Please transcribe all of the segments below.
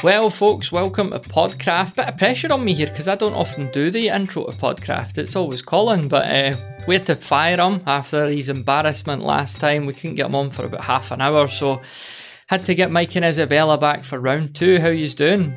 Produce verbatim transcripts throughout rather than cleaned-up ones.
Well, folks, welcome to Podcraft. Bit of pressure on me here because I don't often do the intro to Podcraft. It's always Colin, but uh, we had to fire him after his embarrassment last time. We couldn't get him on for about half an hour, so had to get Mike and Isabella back for round two. How yous doing?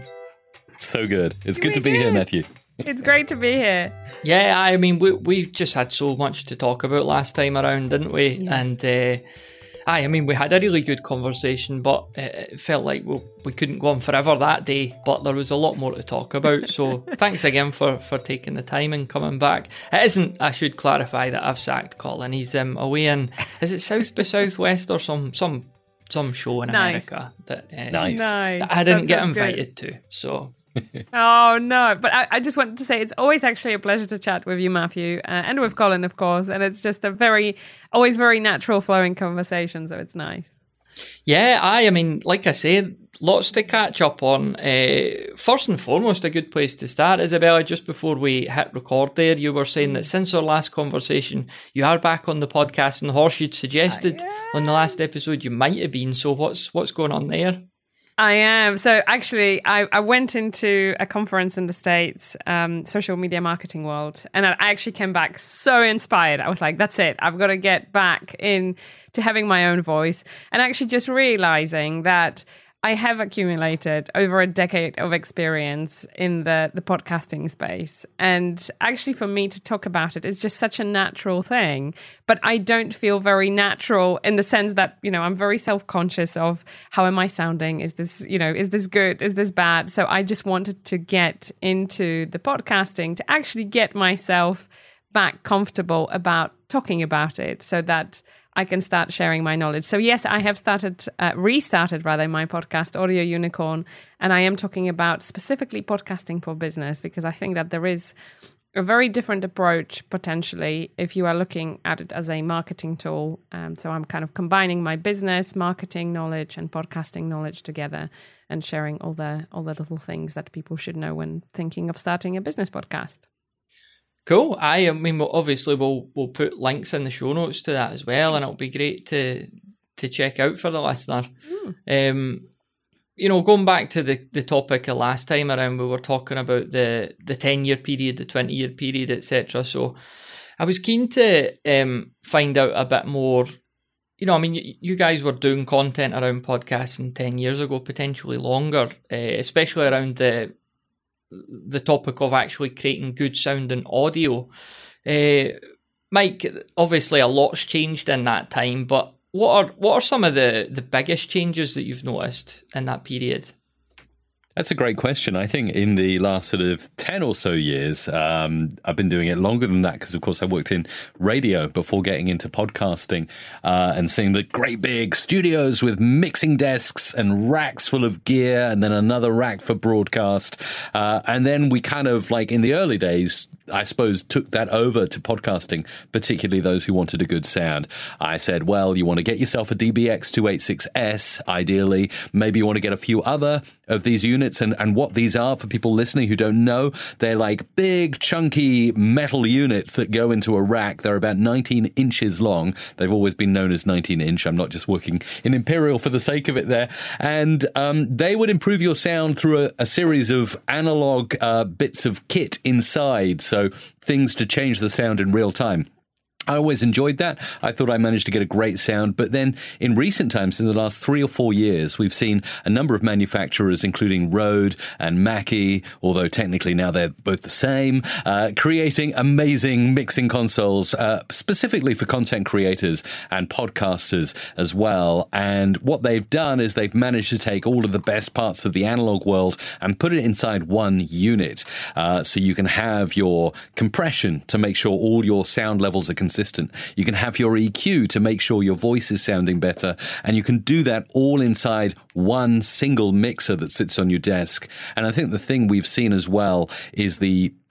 So good. It's good We to be did. here, Matthew. It's great to be here. Yeah, I mean, we we just had so much to talk about last time around, didn't we? Yes. And uh, aye, I mean, we had a really good conversation, but it felt like we, we couldn't go on forever that day, but there was a lot more to talk about. So thanks again for, for taking the time and coming back. It isn't, I should clarify that I've sacked Colin. He's um, away in, is it South by Southwest or some some some show in Nice. America that, uh, Nice. Nice. that I didn't That get sounds good. invited to. So Oh, no. But I, I just wanted to say it's always actually a pleasure to chat with you, Matthew, uh, and with Colin, of course. And it's just a very, always very natural flowing conversation. So it's nice. yeah, I, I mean, like I said, lots to catch up on. Uh, first and foremost, a good place to start, Isabella, just before we hit record there, you were saying that since our last conversation, you are back on the podcast and the horse you'd suggested I on the last episode you might have been. So what's what's going on there? I am. So actually, I, I went into a conference in the States, um, social media marketing world, and I actually came back so inspired. I was like, that's it. I've got to get back in to having my own voice. And actually just realizing that I have accumulated over a decade of experience in the, the podcasting space. And actually for me to talk about it is just such a natural thing. But I don't feel very natural in the sense that, you know, I'm very self-conscious of how am I sounding? Is this, you know, is this good? Is this bad? So I just wanted to get into the podcasting to actually get myself back comfortable about talking about it so that I can start sharing my knowledge. So yes, I have started, uh, restarted rather, my podcast, Audio Unicorn, and I am talking about specifically podcasting for business because I think that there is a very different approach potentially if you are looking at it as a marketing tool. Um, so I'm kind of combining my business, marketing knowledge and podcasting knowledge together and sharing all the all the little things that people should know when thinking of starting a business podcast. Cool. I, I mean, well, obviously we'll we'll put links in the show notes to that as well, and it'll be great to to check out for the listener. Mm. Um, you know, going back to the, the topic of last time around, we were talking about the the ten year period, the twenty year period, et cetera. So I was keen to um find out a bit more. You know, I mean, you, you guys were doing content around podcasting ten years ago, potentially longer, uh, especially around the the topic of actually creating good sounding audio. Uh, Mike, obviously a lot's changed in that time, but what are what are some of the, the biggest changes that you've noticed in that period? That's a great question. I think in the last sort of ten or so years, um, I've been doing it longer than that because, of course, I worked in radio before getting into podcasting uh, and seeing the great big studios with mixing desks and racks full of gear and then another rack for broadcast. Uh, and then we kind of, like in the early days, I suppose, took that over to podcasting, particularly those who wanted a good sound. I said, well, you want to get yourself a D B X two eighty-six S, ideally. Maybe you want to get a few other of these units. And, and what these are, for people listening who don't know, they're like big, chunky metal units that go into a rack. They're about nineteen inches long. They've always been known as nineteen inch. I'm not just working in Imperial for the sake of it there. And um, they would improve your sound through a, a series of analog uh, bits of kit inside. So things to change the sound in real time. I always enjoyed that. I thought I managed to get a great sound. But then in recent times, in the last three or four years, we've seen a number of manufacturers, including Rode and Mackie, although technically now they're both the same, uh, creating amazing mixing consoles, uh, specifically for content creators and podcasters as well. And what they've done is they've managed to take all of the best parts of the analog world and put it inside one unit. Uh, so you can have your compression to make sure all your sound levels are consistent. Consistent. You can have your E Q to make sure your voice is sounding better, and you can do that all inside one single mixer that sits on your desk. And I think the thing we've seen as well is the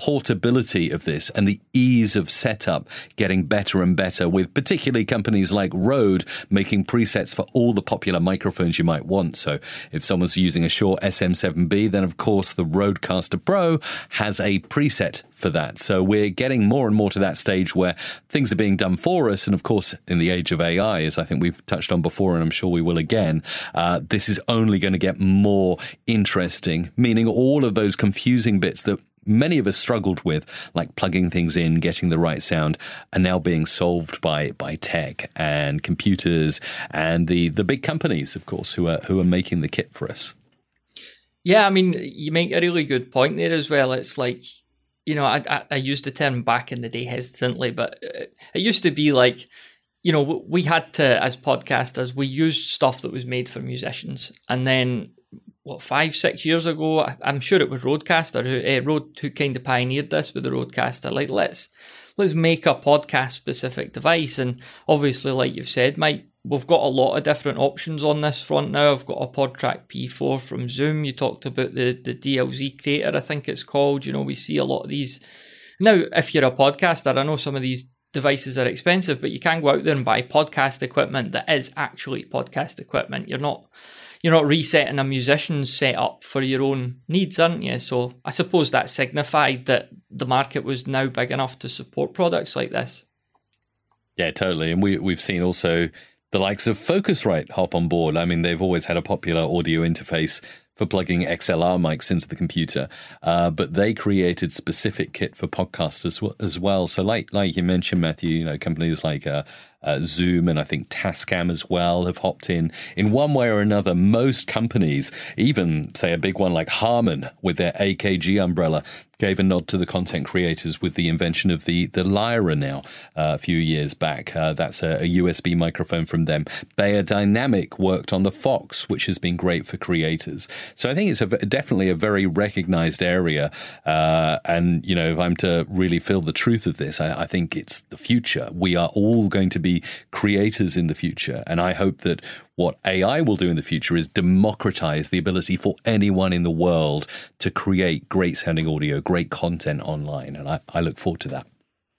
portability of this and the ease of setup getting better and better, with particularly companies like Rode making presets for all the popular microphones you might want. So if someone's using a Shure S M seven B, then of course the Rodecaster Pro has a preset for that. So we're getting more and more to that stage where things are being done for us. And of course, in the age of A I, as I think we've touched on before, and I'm sure we will again, uh, this is only going to get more interesting, meaning all of those confusing bits that many of us struggled with, like plugging things in, getting the right sound, are now being solved by by tech and computers and the the big companies, of course, who are who are making the kit for us. Yeah, I mean, you make a really good point there as well. It's like, you know, I, I, I used the term back in the day hesitantly, but it used to be like, you know, we had to, as podcasters, we used stuff that was made for musicians. And then, what, five, six years ago, I, I'm sure it was Rodecaster, who, uh, Rode, who kind of pioneered this with the Rodecaster. Like, let's let's make a podcast-specific device. And obviously, like you've said, Mike, we've got a lot of different options on this front now. I've got a PodTrack P four from Zoom. You talked about the, the D L Z Creator, I think it's called. You know, we see a lot of these. Now, if you're a podcaster, I know some of these devices are expensive, but you can go out there and buy podcast equipment that is actually podcast equipment. You're not you're not resetting a musician's setup for your own needs, aren't you? So I suppose that signified that the market was now big enough to support products like this. Yeah, totally. And we, we've seen also the likes of Focusrite hop on board. I mean, they've always had a popular audio interface for plugging X L R mics into the computer, uh, but they created specific kit for podcasters as well. So like like you mentioned, Matthew, you know, companies like uh, uh, Zoom and I think Tascam as well have hopped in. In one way or another, most companies, even say a big one like Harman with their A K G umbrella, gave a nod to the content creators with the invention of the, the Lyra now uh, a few years back. Uh, that's a, a U S B microphone from them. Bayer Dynamic worked on the Fox, which has been great for creators. So I think it's a, definitely a very recognized area. Uh, and, you know, if I'm to really feel the truth of this, I, I think it's the future. We are all going to be creators in the future. And I hope that what A I will do in the future is democratize the ability for anyone in the world to create great sounding audio, great content online. And I, I look forward to that.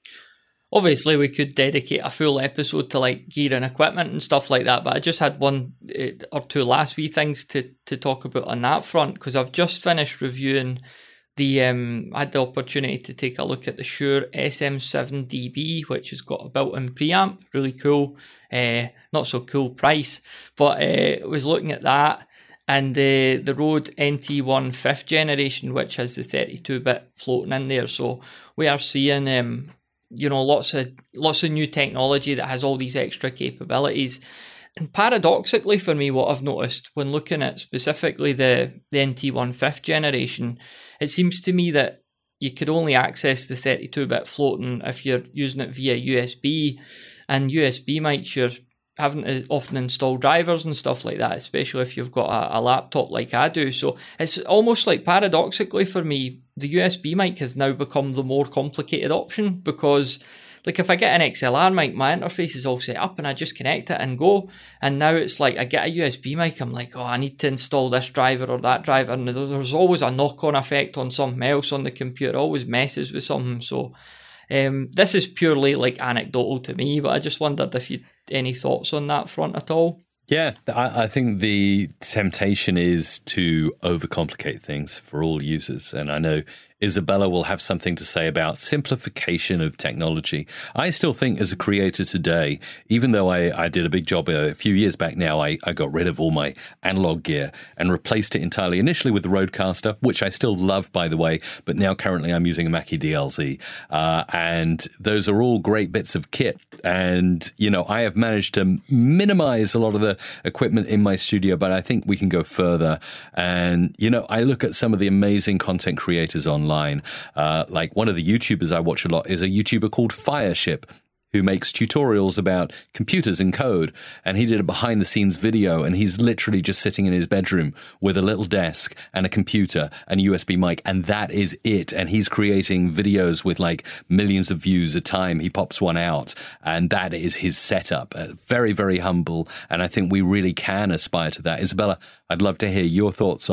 Obviously, we could dedicate a full episode to like gear and equipment and stuff like that, but I just had one uh, or two last wee things to, to talk about on that front, because I've just finished reviewing the, um, I had the opportunity to take a look at the Shure S M seven D B, which has got a built-in preamp, really cool, uh, not so cool price, but I uh, was looking at that, and uh, the Rode N T one fifth generation, which has the thirty-two bit floating in there, so we are seeing, um, you know, lots of lots of new technology that has all these extra capabilities. And paradoxically for me, what I've noticed when looking at specifically the, the N T one fifth generation, it seems to me that you could only access the thirty-two bit floating if you're using it via U S B, and U S B mics, you're having to often install drivers and stuff like that, especially if you've got a, a laptop like I do. So it's almost like paradoxically for me, the U S B mic has now become the more complicated option, because like if I get an X L R mic, my interface is all set up and I just connect it and go. And now it's like I get a U S B mic, I'm like, oh, I need to install this driver or that driver. And there's always a knock-on effect on something else on the computer, always messes with something. So um, this is purely like anecdotal to me, but I just wondered if you had any thoughts on that front at all. Yeah, I, I think the temptation is to overcomplicate things for all users. And I know Isabella will have something to say about simplification of technology. I still think as a creator today, even though I, I did a big job a few years back now, I, I got rid of all my analog gear and replaced it entirely initially with the Rodecaster, which I still love, by the way, but now currently I'm using a Mackie D L Z. Uh, and those are all great bits of kit. And, you know, I have managed to minimize a lot of the equipment in my studio, but I think we can go further. And, you know, I look at some of the amazing content creators online. Uh, like one of the YouTubers I watch a lot is a YouTuber called Fireship, who makes tutorials about computers and code. And he did a behind the scenes video, and he's literally just sitting in his bedroom with a little desk and a computer and a U S B mic. And that is it. And he's creating videos with like millions of views a time. He pops one out, and that is his setup. Uh, very, very humble. And I think we really can aspire to that. Isabella, I'd love to hear your thoughts on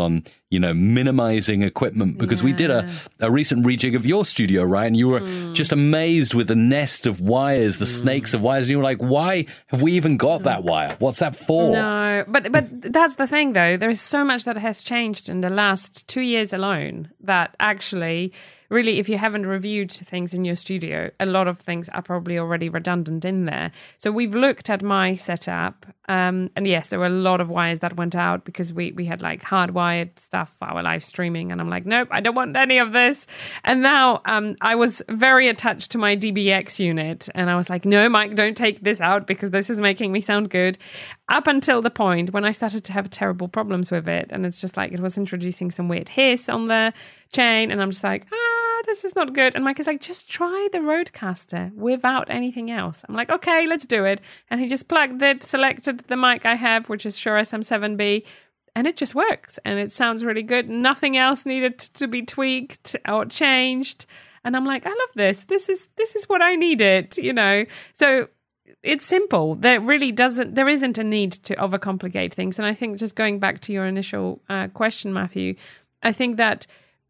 you know, minimizing equipment, because yes. we did a, a recent rejig of your studio, right? And you were mm. just amazed with the nest of wires, the mm. snakes of wires. And you were like, why have we even got that wire? What's that for? No, but, but that's the thing, though. There's so much that has changed in the last two years alone that actually... Really, if you haven't reviewed things in your studio, a lot of things are probably already redundant in there. So we've looked at my setup, um, and yes, there were a lot of wires that went out because we we had like hardwired stuff for our live streaming, and I'm like, nope, I don't want any of this. And now um, I was very attached to my D B X unit, and I was like, no, Mike, don't take this out because this is making me sound good. Up until the point when I started to have terrible problems with it, and it's just like it was introducing some weird hiss on the chain, and I'm just like, ah. This is not good. And Mike is like, just try the Rodecaster without anything else. I'm like, okay, let's do it. And he just plugged it, selected the mic I have, which is Shure S M seven B, and it just works. And it sounds really good. Nothing else needed to be tweaked or changed. And I'm like, I love this. This is this is what I needed, you know. So it's simple. There really doesn't, there isn't a need to overcomplicate things. And I think just going back to your initial uh, question, Matthew, I think that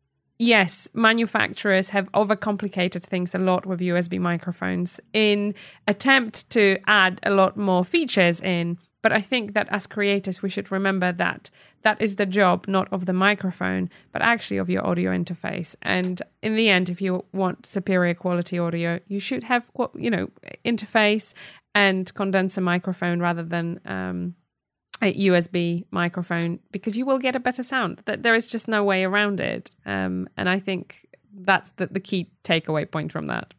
yes, manufacturers have overcomplicated things a lot with U S B microphones in attempt to add a lot more features in. But I think that as creators, we should remember that that is the job, not of the microphone, but actually of your audio interface. And in the end, if you want superior quality audio, you should have, you know, interface and condenser microphone rather than um, a U S B microphone, because you will get a better sound. That there is just no way around it. Um, and I think that's the, the key takeaway point from that.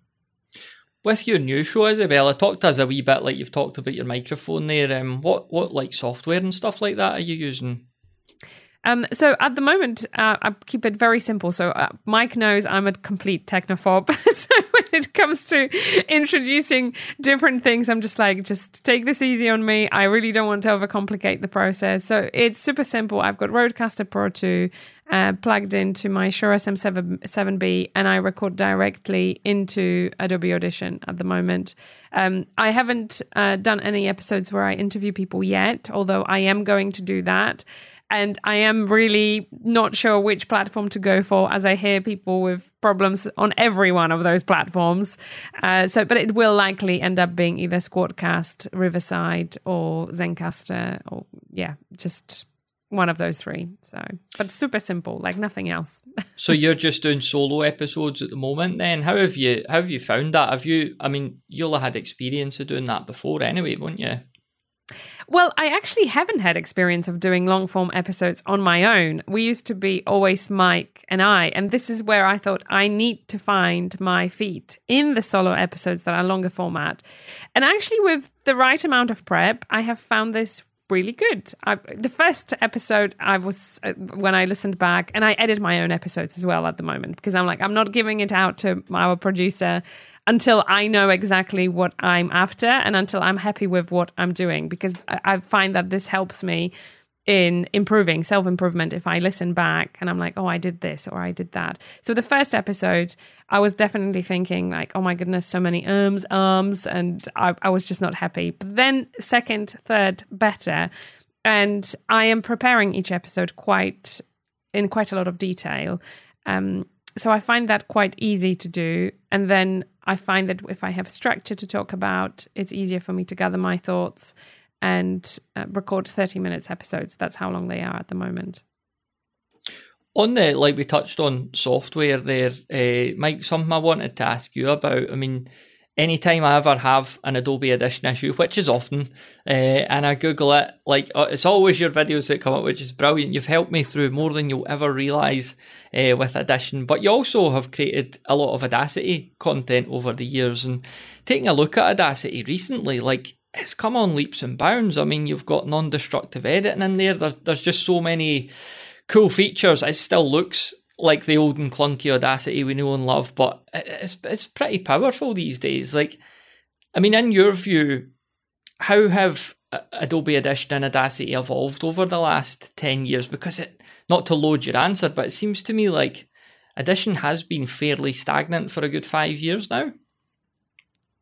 With your new show, Isabel, I talked to us a wee bit like you've talked about your microphone there. Um, what, what like software and stuff like that are you using? Um, so at the moment, uh, I keep it very simple. So uh, Mike knows I'm a complete technophobe. So when it comes to introducing different things, I'm just like, just take this easy on me. I really don't want to overcomplicate the process. So it's super simple. I've got Rodecaster Pro two uh, plugged into my Shure S M seven B, and I record directly into Adobe Audition at the moment. Um, I haven't uh, done any episodes where I interview people yet, although I am going to do that. And I am really not sure which platform to go for, as I hear people with problems on every one of those platforms. Uh, so, but it will likely end up being either Squadcast, Riverside, or Zencastr, or yeah, just one of those three. So, but super simple, like nothing else. So you're just doing solo episodes at the moment, then? How have you how have you found that? Have you? I mean, you'll have had experience of doing that before, anyway, won't you? Well, I actually haven't had experience of doing long form episodes on my own. We used to be always Mike and I, and this is where I thought I need to find my feet in the solo episodes that are longer format. And actually, with the right amount of prep, I have found this really good. I, the first episode I was, uh, when I listened back, and I edit my own episodes as well at the moment, because I'm like, I'm not giving it out to our producer until I know exactly what I'm after and until I'm happy with what I'm doing, because I, I find that this helps me in improving, self-improvement, if I listen back and I'm like, oh, I did this or I did that. So the first episode, I was definitely thinking like, oh my goodness, so many ums, ums, and I, I was just not happy. But then second, third, better. And I am preparing each episode quite in quite a lot of detail. Um, so I find that quite easy to do. And then I find that if I have structure to talk about, it's easier for me to gather my thoughts and uh, record thirty minutes episodes. That's how long they are at the moment. On the, like we touched on software there, uh, Mike, something I wanted to ask you about. I mean, anytime I ever have an Adobe Audition issue, which is often, uh, and I Google it, like uh, it's always your videos that come up, which is brilliant. You've helped me through more than you'll ever realise uh, with Audition, but you also have created a lot of Audacity content over the years, and taking a look at Audacity recently, like, it's come on leaps and bounds. I mean, you've got non-destructive editing in there. there. There's just so many cool features. It still looks like the old and clunky Audacity we know and love, but it's it's pretty powerful these days. Like, I mean, in your view, how have Adobe Audition and Audacity evolved over the last ten years? Because it, not to load your answer, but it seems to me like Audition has been fairly stagnant for a good five years now.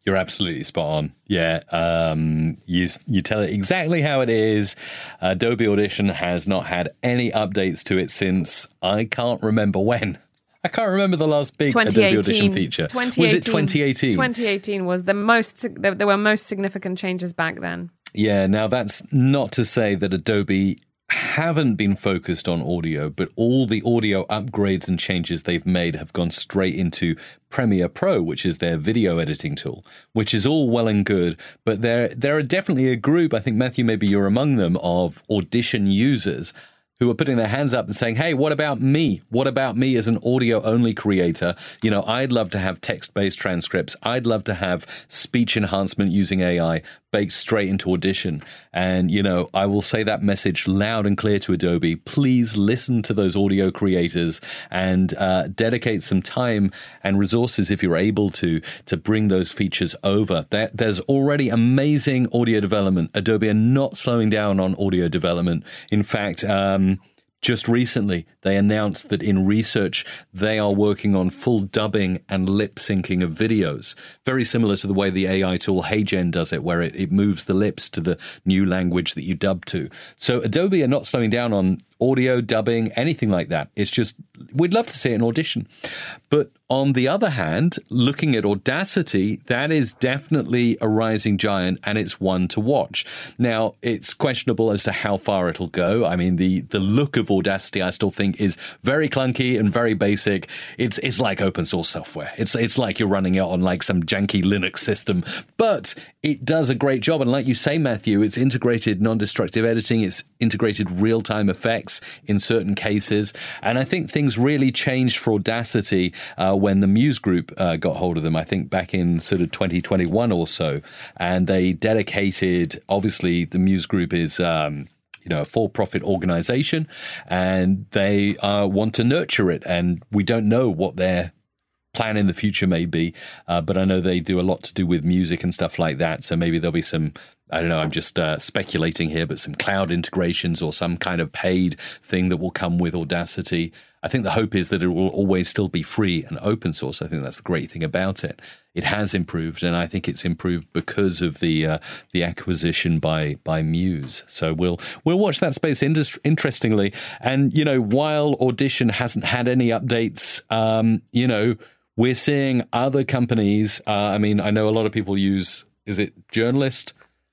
You're absolutely spot on. Yeah, um, you you tell it exactly how it is. Adobe Audition has not had any updates to it since I can't remember when. I can't remember the last big Adobe Audition feature. Was it twenty eighteen? twenty eighteen was the most. There were most significant changes back then. Yeah. Now that's not to say that Adobe haven't been focused on audio, but all the audio upgrades and changes they've made have gone straight into Premiere Pro, which is their video editing tool, which is all well and good. But there, there are definitely a group, I think, Matthew, maybe you're among them, of Audition users who are putting their hands up and saying, hey, what about me? What about me as an audio-only creator? You know, I'd love to have text-based transcripts. I'd love to have speech enhancement using A I baked straight into Audition. And, you know, I will say that message loud and clear to Adobe. Please listen to those audio creators and uh, dedicate some time and resources, if you're able to, to bring those features over. There, there's already amazing audio development. Adobe are not slowing down on audio development. In fact, um, just recently, they announced that in research, they are working on full dubbing and lip syncing of videos, very similar to the way the A I tool HeyGen does it, where it, it moves the lips to the new language that you dub to. So Adobe are not slowing down on audio, dubbing, anything like that. It's just, we'd love to see it in Audition. But on the other hand, looking at Audacity, that is definitely a rising giant, and it's one to watch. Now, it's questionable as to how far it'll go. I mean, the the look of Audacity, I still think, is very clunky and very basic. It's it's like open source software. It's it's like you're running it on like some janky Linux system, but it does a great job. And like you say, Matthew, it's integrated non-destructive editing. It's integrated real-time effects in certain cases. And I think things really changed for Audacity uh, when the Muse Group uh, got hold of them, I think back in sort of twenty twenty-one or so. And they dedicated, obviously, the Muse Group is... Um, you know, a for-profit organization, and they uh, want to nurture it. And we don't know what their plan in the future may be, uh, but I know they do a lot to do with music and stuff like that. So maybe there'll be some, I don't know, I'm just uh, speculating here, but some cloud integrations or some kind of paid thing that will come with Audacity. I think the hope is that it will always still be free and open source. I think that's the great thing about it. It has improved, and I think it's improved because of the uh, the acquisition by by Muse. So we'll we'll watch that space industry, interestingly. And you know, while Audition hasn't had any updates, um, you know, we're seeing other companies. Uh, I mean, I know a lot of people use. Is it Journalist?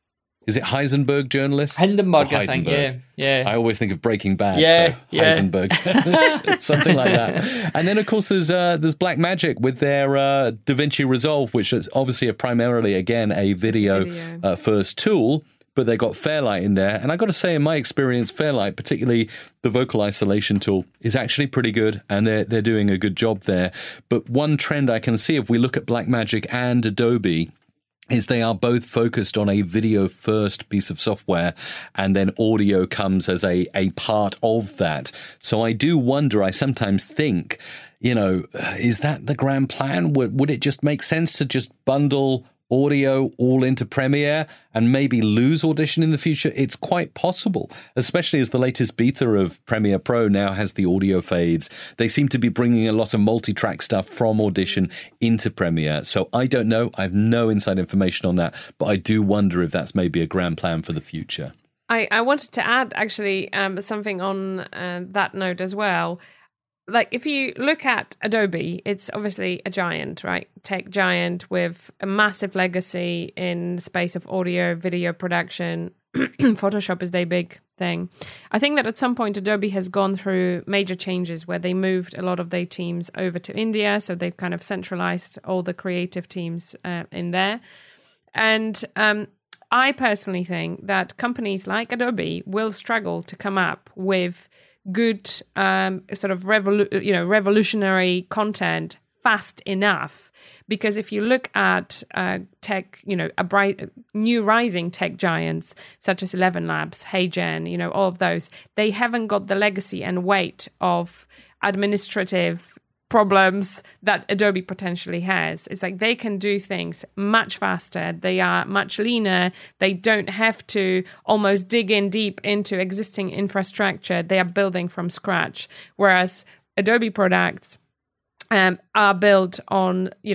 Is it Heisenberg Journalist? Hindenburg, I think, yeah. yeah. I always think of Breaking Bad, yeah, so yeah. Heisenberg, something like that. And then, of course, there's uh, there's Blackmagic with their uh, DaVinci Resolve, which is obviously a primarily, again, a video, video. Uh, first tool, but they got Fairlight in there. And I got to say, in my experience, Fairlight, particularly the vocal isolation tool, is actually pretty good, and they're, they're doing a good job there. But one trend I can see, if we look at Blackmagic and Adobe, is they are both focused on a video-first piece of software, and then audio comes as a, a part of that. So I do wonder, I sometimes think, you know, is that the grand plan? Would, would it just make sense to just bundle audio all into Premiere and maybe lose Audition in the future? It's quite possible, especially as the latest beta of Premiere Pro now has the audio fades. They seem to be bringing a lot of multi-track stuff from Audition into Premiere. So I don't know. I have no inside information on that, but I do wonder if that's maybe a grand plan for the future. I, I wanted to add actually um, something on uh, that note as well. Like, if you look at Adobe, it's obviously a giant, right? Tech giant with a massive legacy in the space of audio, video production. Photoshop is their big thing. I think that at some point, Adobe has gone through major changes where they moved a lot of their teams over to India. So they've kind of centralized all the creative teams uh, in there. And um, I personally think that companies like Adobe will struggle to come up with good um, sort of revolu- you know revolutionary content fast enough, because if you look at uh, tech, you know, a bright new rising tech giants such as Eleven Labs, HeyGen, you know, all of those, they haven't got the legacy and weight of administrative problems that Adobe potentially has. It's like they can do things much faster. They are much leaner. They don't have to almost dig in deep into existing infrastructure. They are building from scratch. Whereas Adobe products um, are built on, you know,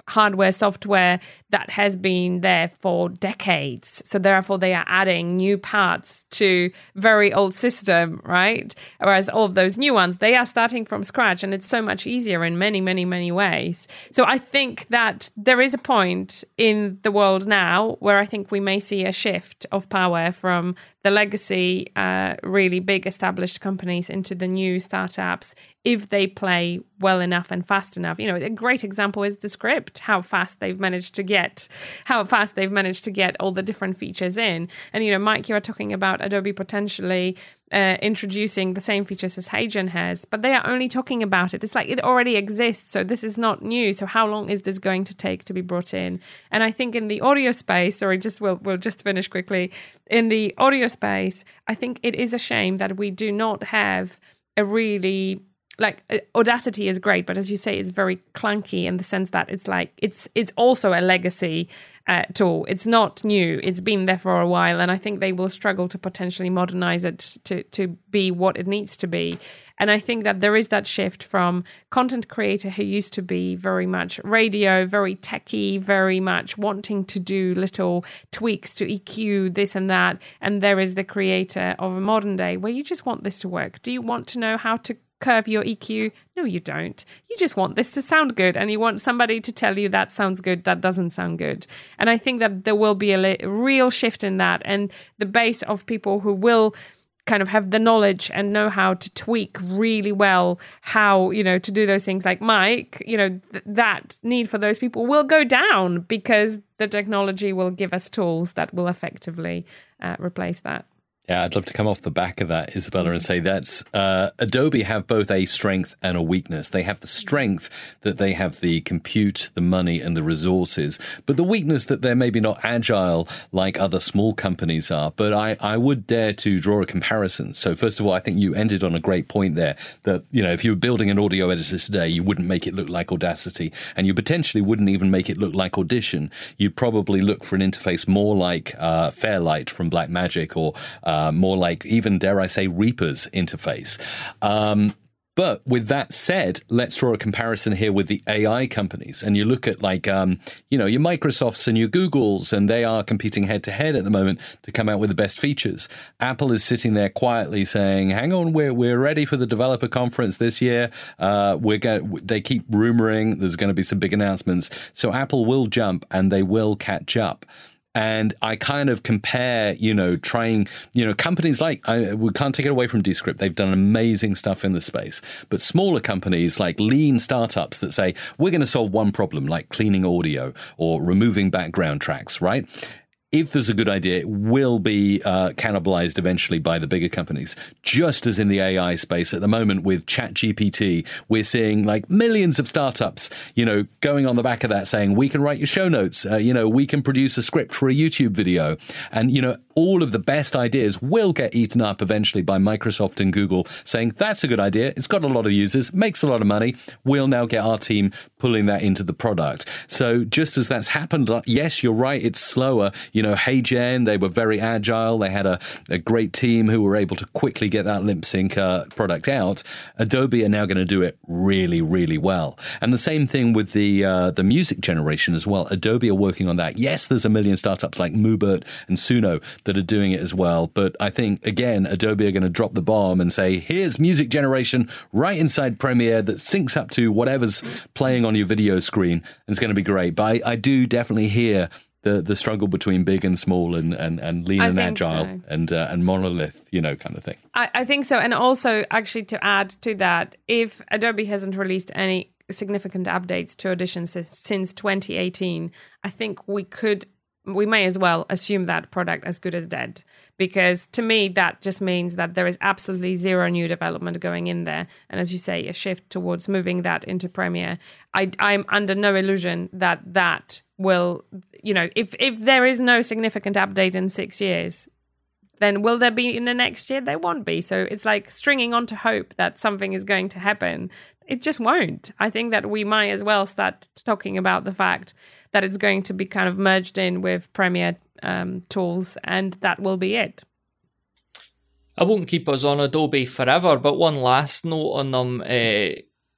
hardware, software that has been there for decades. So therefore, they are adding new parts to very old system, right? Whereas all of those new ones, they are starting from scratch, and it's so much easier in many, many, many ways. So I think that there is a point in the world now where I think we may see a shift of power from the legacy, uh, really big established companies into the new startups if they play well enough and fast enough. You know, a great example is Descript, how fast they've managed to get, how fast they've managed to get all the different features in. And, you know, Mike, you are talking about Adobe potentially uh, introducing the same features as HeyGen has, but they are only talking about it. It's like it already exists, so this is not new. So how long is this going to take to be brought in? And I think in the audio space, sorry, just we'll, we'll just finish quickly. In the audio space, I think it is a shame that we do not have a really... Like Audacity is great, but as you say, it's very clunky in the sense that it's like it's it's also a legacy uh, tool. It's not new. It's been there for a while, and I think they will struggle to potentially modernize it to to be what it needs to be. And I think that there is that shift from content creator who used to be very much radio, very techie, very much wanting to do little tweaks to E Q, this and that. And there is the creator of a modern day where you just want this to work. Do you want to know how to curve your E Q? No, you don't. You just want this to sound good, and you want somebody to tell you that sounds good, that doesn't sound good. And I think that there will be a li- real shift in that, and the base of people who will kind of have the knowledge and know how to tweak really well how, you know, to do those things like Mike, you know, th- that need for those people will go down because the technology will give us tools that will effectively uh, replace that. Yeah, I'd love to come off the back of that, Isabella, and say that's uh, Adobe have both a strength and a weakness. They have the strength that they have the compute, the money, and the resources, but the weakness that they're maybe not agile like other small companies are. But I, I would dare to draw a comparison. So first of all, I think you ended on a great point there that, you know, if you were building an audio editor today, you wouldn't make it look like Audacity, and you potentially wouldn't even make it look like Audition. You'd probably look for an interface more like uh, Fairlight from Blackmagic, or uh, Uh, more like even, dare I say, Reaper's interface. Um, but with that said, let's draw a comparison here with the A I companies. And you look at like, um, you know, your Microsofts and your Googles, and they are competing head to head at the moment to come out with the best features. Apple is sitting there quietly saying, hang on, we're, we're ready for the developer conference this year. Uh, we're going. They keep rumoring there's going to be some big announcements. So Apple will jump and they will catch up. And I kind of compare, you know, trying, you know, companies like, I, we can't take it away from Descript. They've done amazing stuff in the space. But smaller companies like lean startups that say, we're going to solve one problem, like cleaning audio or removing background tracks, right? If there's a good idea, it will be uh, cannibalized eventually by the bigger companies. Just as in the A I space at the moment with ChatGPT, we're seeing like millions of startups, you know, going on the back of that saying, we can write your show notes, uh, you know, we can produce a script for a YouTube video. And, you know, all of the best ideas will get eaten up eventually by Microsoft and Google saying, that's a good idea. It's got a lot of users, makes a lot of money. We'll now get our team pulling that into the product. So just as that's happened, yes, you're right, it's slower. You know, HeyGen, they were very agile. They had a, a great team who were able to quickly get that lip sync uh, product out. Adobe are now going to do it really, really well. And the same thing with the uh, the music generation as well. Adobe are working on that. Yes, there's a million startups like Moobert and Suno that are doing it as well. But I think, again, Adobe are going to drop the bomb and say, here's music generation right inside Premiere that syncs up to whatever's playing on your video screen. And it's going to be great. But I, I do definitely hear the the struggle between big and small, and and, and lean I and think agile, so. and uh, and monolith, you know, kind of thing. I, I think so. And also, actually, to add to that, if Adobe hasn't released any significant updates to Audition since, since twenty eighteen, I think we could, we may as well assume that product as good as dead. Because to me, that just means that there is absolutely zero new development going in there. And as you say, a shift towards moving that into Premiere. I, I'm under no illusion that that will, you know, if, if there is no significant update in six years, then will there be in the next year? There won't be. So it's like stringing on to hope that something is going to happen. It just won't. I think that we might as well start talking about the fact that it's going to be kind of merged in with Premiere um, tools, and that will be it. I won't keep us on Adobe forever, but one last note on them. Uh,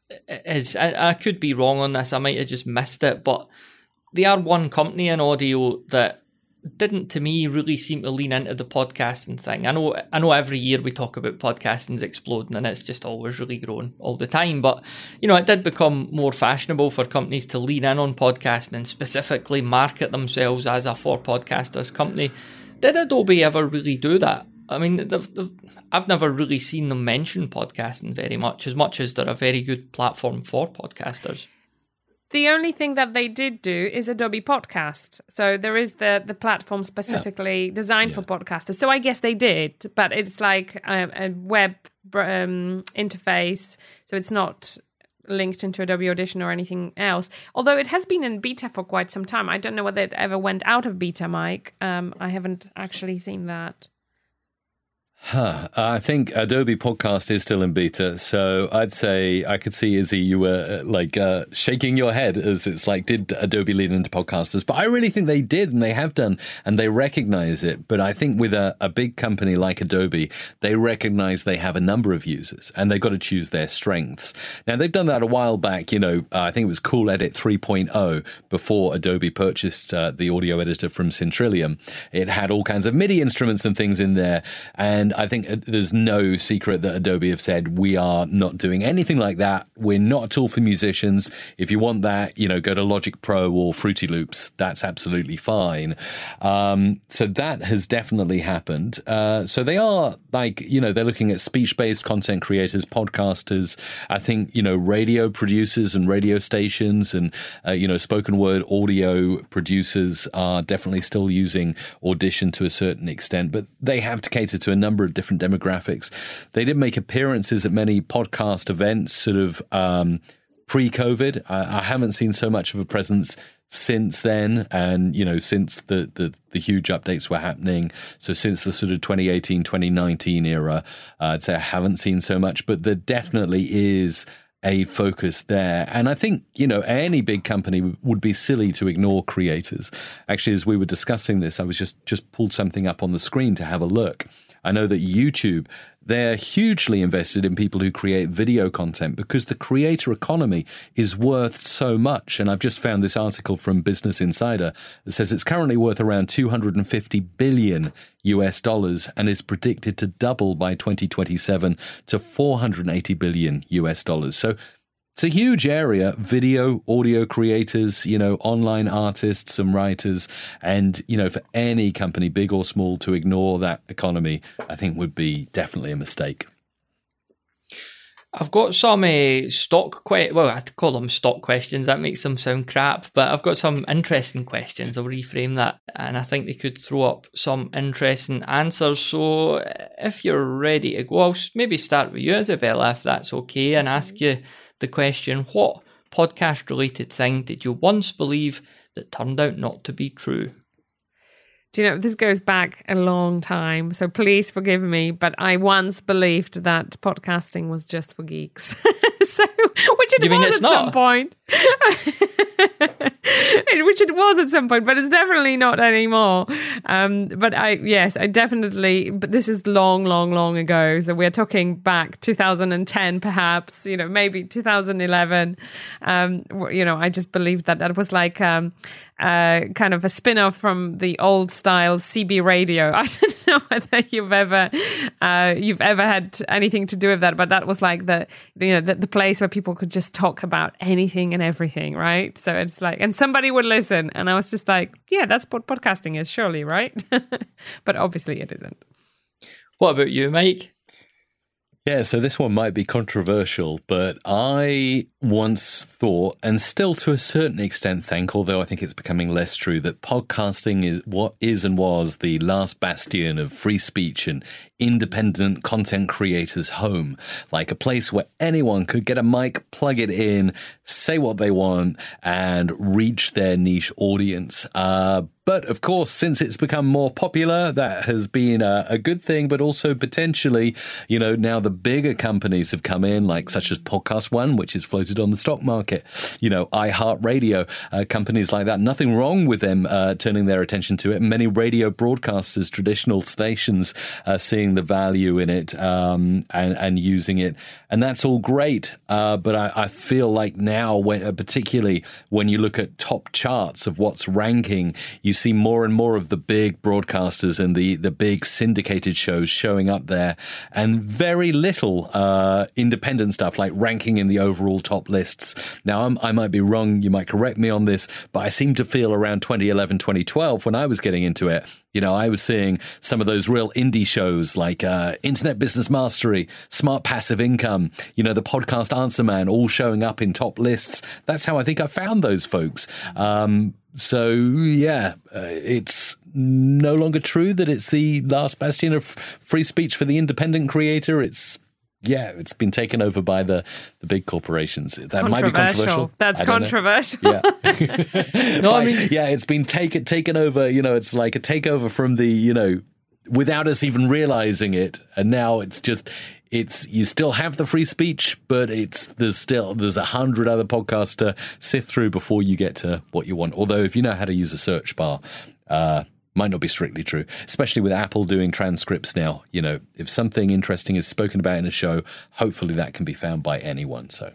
is, I, I could be wrong on this, I might have just missed it, but they are one company in audio that didn't, to me, really seem to lean into the podcasting thing. I know I know every year we talk about podcasting's exploding and it's just always really growing all the time, but you know, it did become more fashionable for companies to lean in on podcasting and specifically market themselves as a for podcasters company. Did Adobe ever really do that? I mean, they've, they've, I've never really seen them mention podcasting very much, as much as they're a very good platform for podcasters. The only thing that they did do is Adobe Podcast. So there is the the platform specifically yeah. designed yeah. for podcasters. So I guess they did, but it's like a, a web um, interface. So it's not linked into Adobe Audition or anything else. Although it has been in beta for quite some time. I don't know whether it ever went out of beta, Mike. Um, I haven't actually seen that. Huh. I think Adobe Podcast is still in beta, so I'd say I could see, Izzy, you were uh, like uh, shaking your head as it's like, did Adobe lead into podcasters? But I really think they did, and they have done, and they recognize it. But I think with a, a big company like Adobe, they recognize they have a number of users, and they've got to choose their strengths. Now, they've done that a while back. You know, uh, I think it was Cool Edit three point oh before Adobe purchased uh, the audio editor from Centrillium. It had all kinds of MIDI instruments and things in there, and I think there's no secret that Adobe have said, we are not doing anything like that. We're not a tool for musicians. If you want that, you know, go to Logic Pro or Fruity Loops. That's absolutely fine. Um, so that has definitely happened. Uh, so they are like, you know, they're looking at speech-based content creators, podcasters. I think, you know, radio producers and radio stations and, uh, you know, spoken word audio producers are definitely still using Audition to a certain extent, but they have to cater to a number of different demographics. They did make appearances at many podcast events sort of um, pre-COVID. I, I haven't seen so much of a presence since then, and you know, since the, the the huge updates were happening. So since the sort of twenty eighteen, twenty nineteen era, uh, I'd say I haven't seen so much, but there definitely is a focus there. And I think, you know, any big company would be silly to ignore creators. Actually, as we were discussing this, I was just just pulled something up on the screen to have a look. I know that YouTube, they're hugely invested in people who create video content because the creator economy is worth so much. And I've just found this article from Business Insider that says it's currently worth around two hundred fifty billion U S dollars and is predicted to double by twenty twenty-seven to four hundred eighty billion U S dollars. So it's a huge area, video, audio creators, you know, online artists and writers. And, you know, for any company, big or small, to ignore that economy, I think would be definitely a mistake. I've got some uh, stock, que- well, I'd call them stock questions. That makes them sound crap, but I've got some interesting questions. I'll reframe that, and I think they could throw up some interesting answers. So if you're ready to go, I'll maybe start with you, Isabella, if that's okay, and ask you the question, what podcast-related thing did you once believe that turned out not to be true? Do you know, this goes back a long time, so please forgive me, but I once believed that podcasting was just for geeks. So, which it you mean was it's at not? some point. Which it was at some point, but it's definitely not anymore. Um, but I, yes, I definitely, but this is long, long, long ago. So we're talking back two thousand ten, perhaps, you know, maybe two thousand eleven. Um, you know, I just believed that that was like, um, uh, kind of a spin-off from the old style C B radio. I don't know whether you've ever, uh, you've ever had anything to do with that, but that was like the, you know, the, the place where people could just talk about anything and everything, right? So it's like, and somebody would listen, and I was just like, yeah, that's what podcasting is, surely, right? But obviously it isn't. What about you, Mike? Yeah, so this one might be controversial, but I once thought, and still to a certain extent think, although I think it's becoming less true, that podcasting is what is and was the last bastion of free speech and independent content creators' home, like a place where anyone could get a mic, plug it in, say what they want, and reach their niche audience. Uh, but of course, since it's become more popular, that has been a, a good thing, but also potentially, you know, now the bigger companies have come in, like such as Podcast One, which is floated on the stock market, you know, iHeartRadio, uh, companies like that. Nothing wrong with them uh, turning their attention to it. Many radio broadcasters, traditional stations, uh, seeing realizing the value in it um, and, and using it. And that's all great. Uh, but I, I feel like now, when, uh, particularly when you look at top charts of what's ranking, you see more and more of the big broadcasters and the, the big syndicated shows showing up there, and very little uh, independent stuff like ranking in the overall top lists. Now, I'm, I might be wrong. You might correct me on this, but I seem to feel around twenty eleven, twenty twelve, when I was getting into it, you know, I was seeing some of those real indie shows like uh, Internet Business Mastery, Smart Passive Income, you know, the Podcast Answer Man, all showing up in top lists. That's how I think I found those folks. Um, so, yeah, uh, it's no longer true that it's the last bastion of free speech for the independent creator. It's Yeah, it's been taken over by the, the big corporations. That might be controversial. That's controversial. Yeah. No, I mean, yeah, it's been taken taken over. You know, it's like a takeover from the, you know, without us even realizing it. And now it's just, it's you still have the free speech, but it's there's still there's a hundred other podcasts to sift through before you get to what you want. Although, if you know how to use a search bar, uh, might not be strictly true, especially with Apple doing transcripts now. You know, if something interesting is spoken about in a show, hopefully that can be found by anyone. So,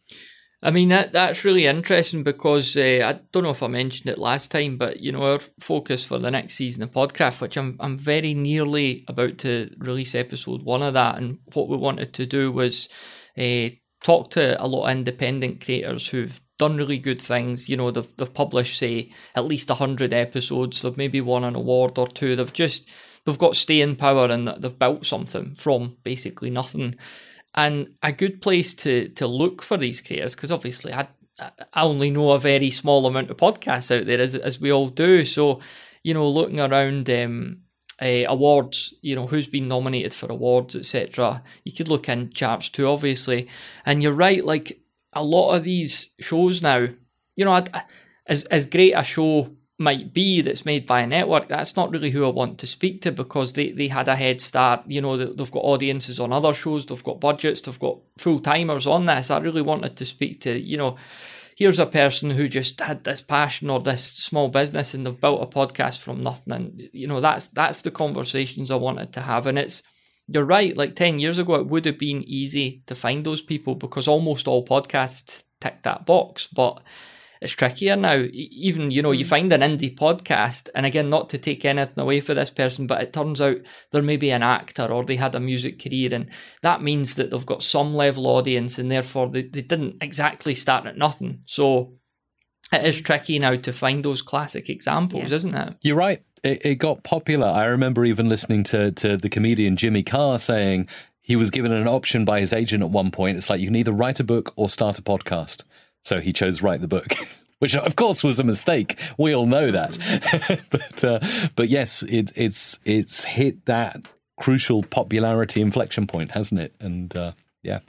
I mean, that that's really interesting because uh, I don't know if I mentioned it last time, but, you know, our focus for the next season of Podcraft, which I'm I'm very nearly about to release episode one of that, and what we wanted to do was uh, talk to a lot of independent creators who've done really good things. You know, they've, they've published, say, at least one hundred episodes. They've maybe won an award or two. They've just, they've got staying power, and they've built something from basically nothing. And a good place to to look for these creators, because obviously I I only know a very small amount of podcasts out there, as as we all do. So, you know, looking around um, uh, awards, you know, who's been nominated for awards, et cetera. You could look in charts too, obviously. And you're right, like a lot of these shows now, you know, I'd, as as great a show might be that's made by a network, that's not really who I want to speak to, because they, they had a head start. You know, they've got audiences on other shows, they've got budgets, they've got full-timers on this. I really wanted to speak to, you know, here's a person who just had this passion or this small business and they've built a podcast from nothing. And, you know, that's that's the conversations I wanted to have. And it's, you're right, like ten years ago, it would have been easy to find those people because almost all podcasts tick that box. But it's trickier now. Even, you know, you find an indie podcast, and again, not to take anything away for this person, but it turns out they're maybe an actor or they had a music career, and that means that they've got some level audience, and therefore they, they didn't exactly start at nothing. So it is tricky now to find those classic examples, yeah. Isn't it? You're right. It, it got popular. I remember even listening to, to the comedian Jimmy Carr saying he was given an option by his agent at one point. It's like, you can either write a book or start a podcast. So he chose write the book, which of course was a mistake. We all know that. but uh, but yes, it, it's it's hit that crucial popularity inflection point, hasn't it? And uh, yeah.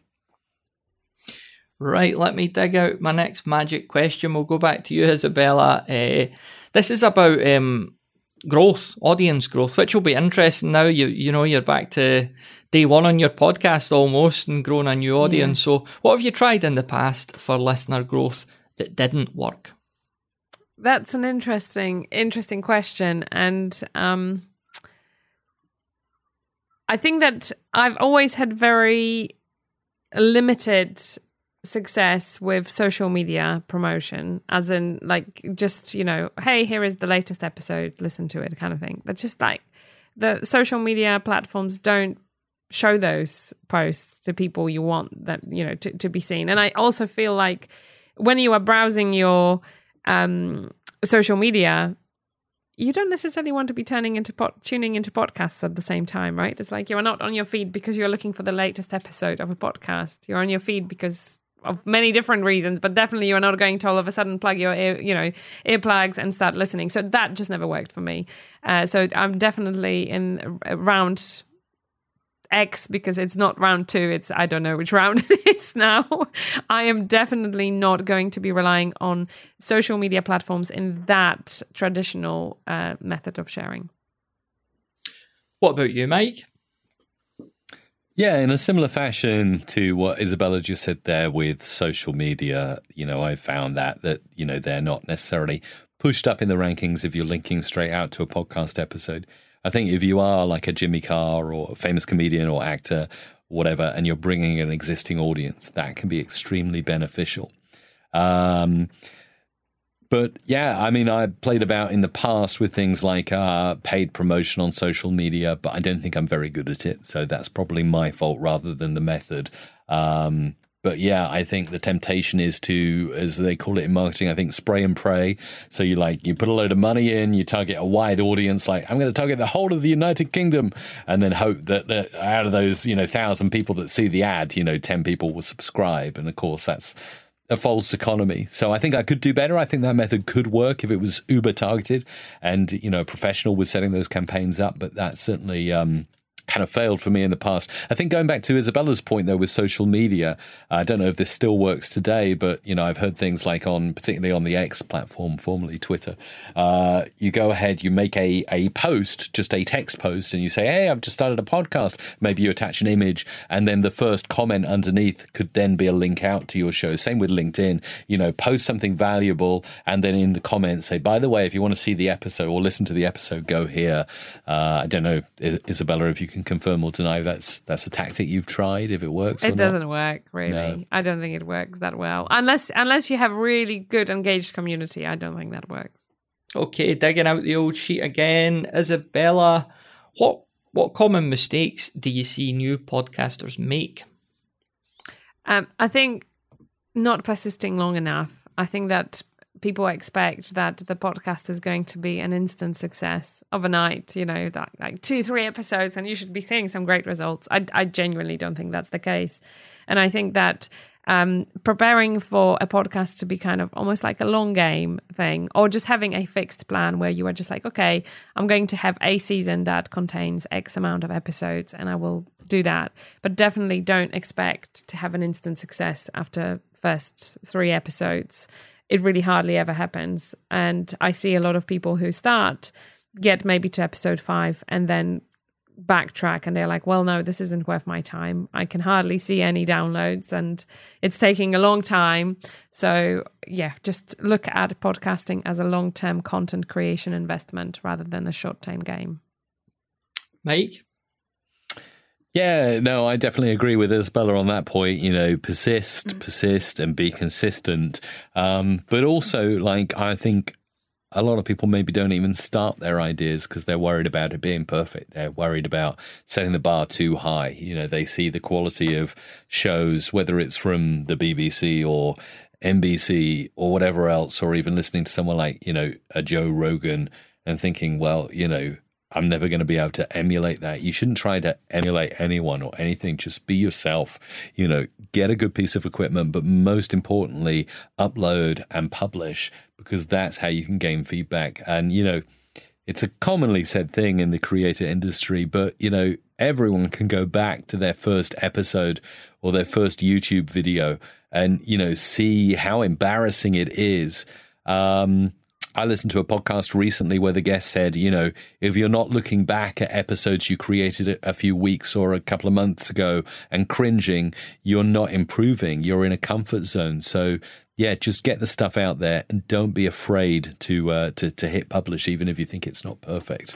Right, let me dig out my next magic question. We'll go back to you, Isabella. Uh, this is about um, growth, audience growth, which will be interesting now. You you know, you're back to day one on your podcast almost and growing a new audience. Yes. So what have you tried in the past for listener growth that didn't work? That's an interesting, interesting question. And um, I think that I've always had very limited success with social media promotion, as in like just, you know, hey, here is the latest episode, listen to it kind of thing. But just like the social media platforms don't show those posts to people you want that, you know, to, to be seen. And I also feel like when you are browsing your um, social media, you don't necessarily want to be turning into pod, tuning into podcasts at the same time, right? It's like you are not on your feed because you're looking for the latest episode of a podcast. You're on your feed because of many different reasons, but definitely you are not going to all of a sudden plug your ear, you know, earplugs and start listening. So that just never worked for me. Uh, so I'm definitely in round X, because it's not round two. It's, I don't know which round it is now. I am definitely not going to be relying on social media platforms in that traditional uh, method of sharing. What about you, Mike? Yeah, in a similar fashion to what Isabella just said there with social media, you know, I found that, that, you know, they're not necessarily pushed up in the rankings if you're linking straight out to a podcast episode. I think if you are like a Jimmy Carr or a famous comedian or actor, whatever, and you're bringing an existing audience, that can be extremely beneficial. Um, but yeah, I mean, I played about in the past with things like uh, paid promotion on social media, but I don't think I'm very good at it. So that's probably my fault rather than the method. Um, But yeah, I think the temptation is to, as they call it in marketing, I think spray and pray. So you like, you put a load of money in, you target a wide audience, like I'm going to target the whole of the United Kingdom, and then hope that, that out of those, you know, thousand people that see the ad, you know, ten people will subscribe. And of course, that's a false economy. So I think I could do better. I think that method could work if it was uber targeted and, you know, a professional was setting those campaigns up. But that certainly um, kind of failed for me in the past. I think going back to Isabella's point, though, with social media, I don't know if this still works today, but, you know, I've heard things like on, particularly on the X platform, formerly Twitter, uh, you go ahead, you make a, a post, just a text post, and you say, hey, I've just started a podcast. Maybe you attach an image, and then the first comment underneath could then be a link out to your show. Same with LinkedIn, you know, post something valuable, and then in the comments say, by the way, if you want to see the episode or listen to the episode, go here. Uh, I don't know, Isabella, if you can confirm or deny that's that's a tactic you've tried, if it works. It or doesn't not. work really. No. I don't think it works that well, unless unless you have really good engaged community. I don't think that works. Okay, digging out the old sheet again, Isabella. What what common mistakes do you see new podcasters make? Um, I think not persisting long enough. I think that people expect that the podcast is going to be an instant success overnight, you know, that like two, three episodes and you should be seeing some great results. I, I genuinely don't think that's the case. And I think that um, preparing for a podcast to be kind of almost like a long game thing, or just having a fixed plan where you are just like, okay, I'm going to have a season that contains X amount of episodes and I will do that. But definitely don't expect to have an instant success after first three episodes. It really hardly ever happens. And I see a lot of people who start, get maybe to episode five and then backtrack and they're like, well, no, this isn't worth my time. I can hardly see any downloads and it's taking a long time. So yeah, just look at podcasting as a long-term content creation investment rather than a short-term game. Mike? Yeah, no, I definitely agree with Isabella on that point. You know, persist, Mm. persist and be consistent. Um, but also, like, I think a lot of people maybe don't even start their ideas because they're worried about it being perfect. They're worried about setting the bar too high. You know, they see the quality of shows, whether it's from the B B C or N B C or whatever else, or even listening to someone like, you know, a Joe Rogan and thinking, well, you know, I'm never going to be able to emulate that. You shouldn't try to emulate anyone or anything. Just be yourself. You know, get a good piece of equipment, but most importantly, upload and publish, because that's how you can gain feedback. And, you know, it's a commonly said thing in the creator industry, but, you know, everyone can go back to their first episode or their first YouTube video and, you know, see how embarrassing it is. Um, I listened to a podcast recently where the guest said, you know, if you're not looking back at episodes you created a few weeks or a couple of months ago and cringing, you're not improving. You're in a comfort zone. So, yeah, just get the stuff out there and don't be afraid to uh, to, to hit publish, even if you think it's not perfect.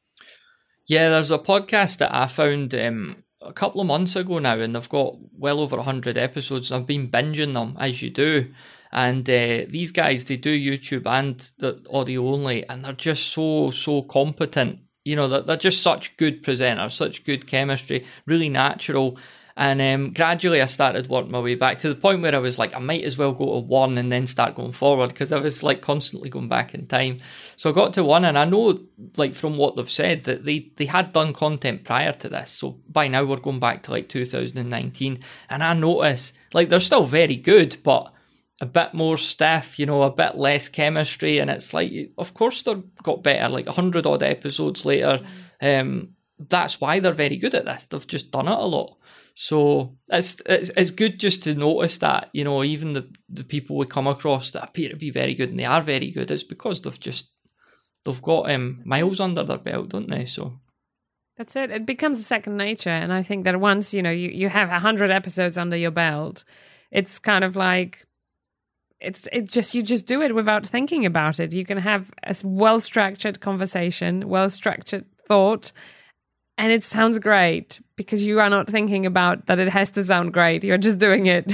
Yeah, there's a podcast that I found um, a couple of months ago now, and they've got well over one hundred episodes. I've been binging them, as you do. And uh, these guys, they do YouTube and the audio only, and they're just so, so competent. You know, they're, they're just such good presenters, such good chemistry, really natural. And um, gradually I started working my way back to the point where I was like, I might as well go to one and then start going forward, because I was like constantly going back in time. So I got to one, and I know, like, from what they've said, that they, they had done content prior to this. So by now we're going back to like two thousand nineteen. And I notice, like, they're still very good, but a bit more stiff, you know, a bit less chemistry. And it's like, of course they've got better, like a hundred odd episodes later. Um, that's why they're very good at this. They've just done it a lot. So it's, it's it's good just to notice that, you know, even the, the people we come across that appear to be very good, and they are very good, it's because they've just, they've got um, miles under their belt, don't they? So That's it. It becomes a second nature. And I think that once, you know, you, you have a hundred episodes under your belt, it's kind of like, It's it just you just do it without thinking about it. You can have a well-structured conversation, well-structured thought. And it sounds great because you are not thinking about that it has to sound great. You're just doing it.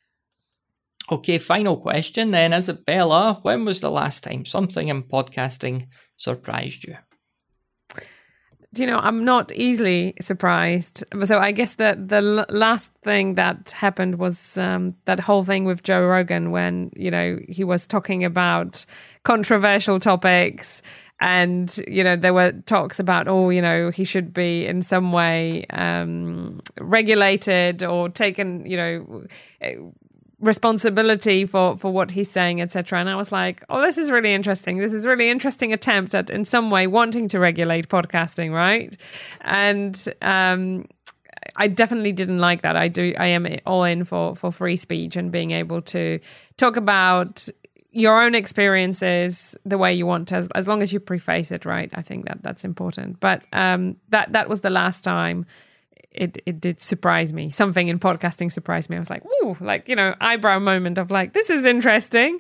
Okay, final question then. Isabella, when was the last time something in podcasting surprised you? Do you know, I'm not easily surprised. So I guess that the l- last thing that happened was um, that whole thing with Joe Rogan when, you know, he was talking about controversial topics. And, you know, there were talks about, oh, you know, he should be in some way um, regulated or taken, you know, responsibility for, for what he's saying, et cetera. And I was like, oh, this is really interesting. This is really interesting attempt at, in some way, wanting to regulate podcasting, right? And um, I definitely didn't like that. I do. I am all in for for free speech and being able to talk about your own experiences the way you want to, as, as long as you preface it right. I think that that's important. But um, that that was the last time it it did surprise me. Something in podcasting surprised me. I was like, ooh, like, you know, eyebrow moment of like, this is interesting.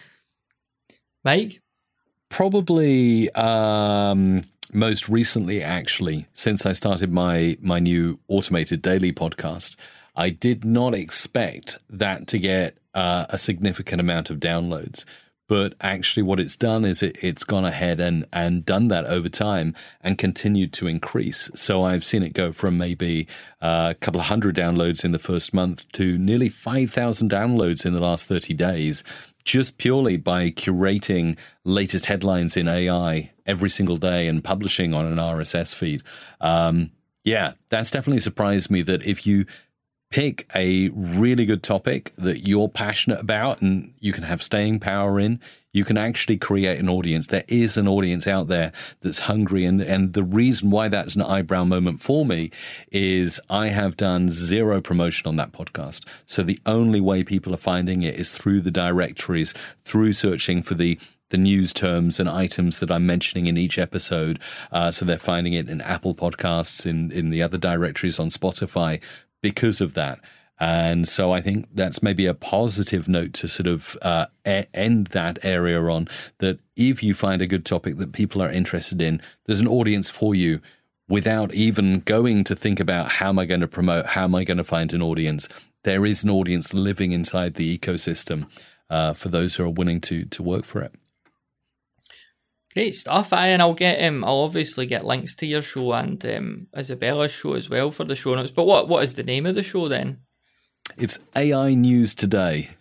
Mike? Probably um, most recently, actually, since I started my my new automated daily podcast, I did not expect that to get uh, a significant amount of downloads. But actually what it's done is it, it's gone ahead and, and done that over time and continued to increase. So I've seen it go from maybe uh, a couple of hundred downloads in the first month to nearly five thousand downloads in the last thirty days, just purely by curating latest headlines in A I every single day and publishing on an R S S feed. Um, yeah, that's definitely surprised me that if you pick a really good topic that you're passionate about and you can have staying power in, you can actually create an audience. There is an audience out there that's hungry. And, and the reason why that's an eyebrow moment for me is I have done zero promotion on that podcast. So the only way people are finding it is through the directories, through searching for the the news terms and items that I'm mentioning in each episode. Uh, so they're finding it in Apple Podcasts, in, in the other directories on Spotify, because of that. And so I think that's maybe a positive note to sort of uh, e- end that area on, that if you find a good topic that people are interested in, there's an audience for you without even going to think about how am I going to promote, how am I going to find an audience. There is an audience living inside the ecosystem uh, for those who are willing to to work for it. Great stuff, Aye, and I'll get um, I'll obviously get links to your show and um, Isabella's show as well for the show notes. But what what is the name of the show then? It's A I News Today,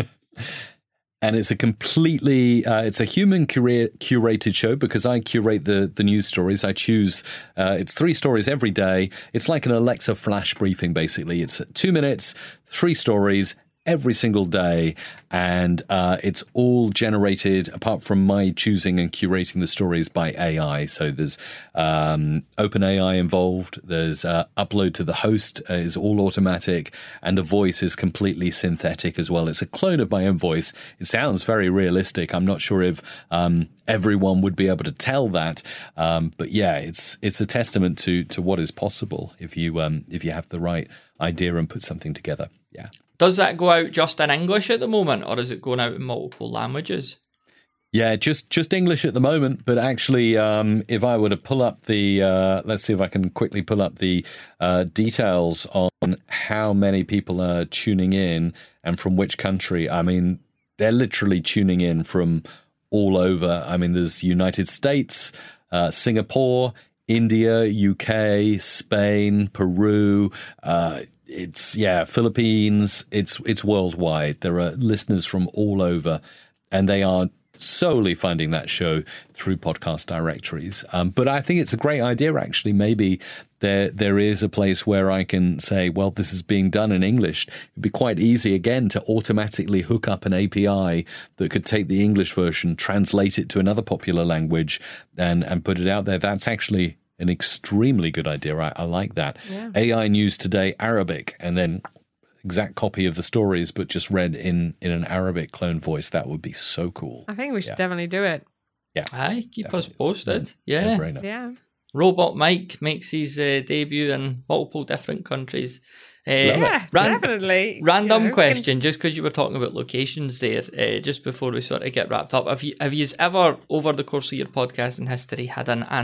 and it's a completely uh, it's a human cura- curated show because I curate the the news stories. I choose uh, it's three stories every day. It's like an Alexa flash briefing, basically. It's two minutes, three stories every single day, and uh, it's all generated, apart from my choosing and curating the stories, by A I. So there's um, OpenAI involved, there's uh, upload to the host uh, is all automatic, and the voice is completely synthetic as well. It's a clone of my own voice. It sounds very realistic. I'm not sure if um, everyone would be able to tell that, um, but yeah, it's it's a testament to to what is possible if you um, if you have the right idea and put something together. Yeah. Does that go out just in English at the moment, or is it going out in multiple languages? Yeah, just just English at the moment. But actually, um, if I were to pull up the, uh, let's see if I can quickly pull up the uh, details on how many people are tuning in and from which country. I mean, they're literally tuning in from all over. I mean, there's United States, uh, Singapore, India, U K, Spain, Peru, uh, it's yeah, Philippines. It's it's worldwide. There are listeners from all over, and they are solely finding that show through podcast directories. Um, but I think it's a great idea, actually. Maybe there there is a place where I can say, well, this is being done in English. It'd be quite easy, again, to automatically hook up an A P I that could take the English version, translate it to another popular language, and, and put it out there. That's actually an extremely good idea. I, I like that. Yeah. A I News Today Arabic, and then exact copy of the stories, but just read in, in an Arabic clone voice. That would be so cool. I think we should yeah. definitely do it. Yeah. Aye, keep definitely. us posted. Yeah. No yeah. Robot Mike makes his uh, debut in multiple different countries. Uh, yeah, ran- definitely. Random you know, question, can... just because you were talking about locations there, uh, just before we sort of get wrapped up. Have you have you ever, over the course of your podcasting history, had an, an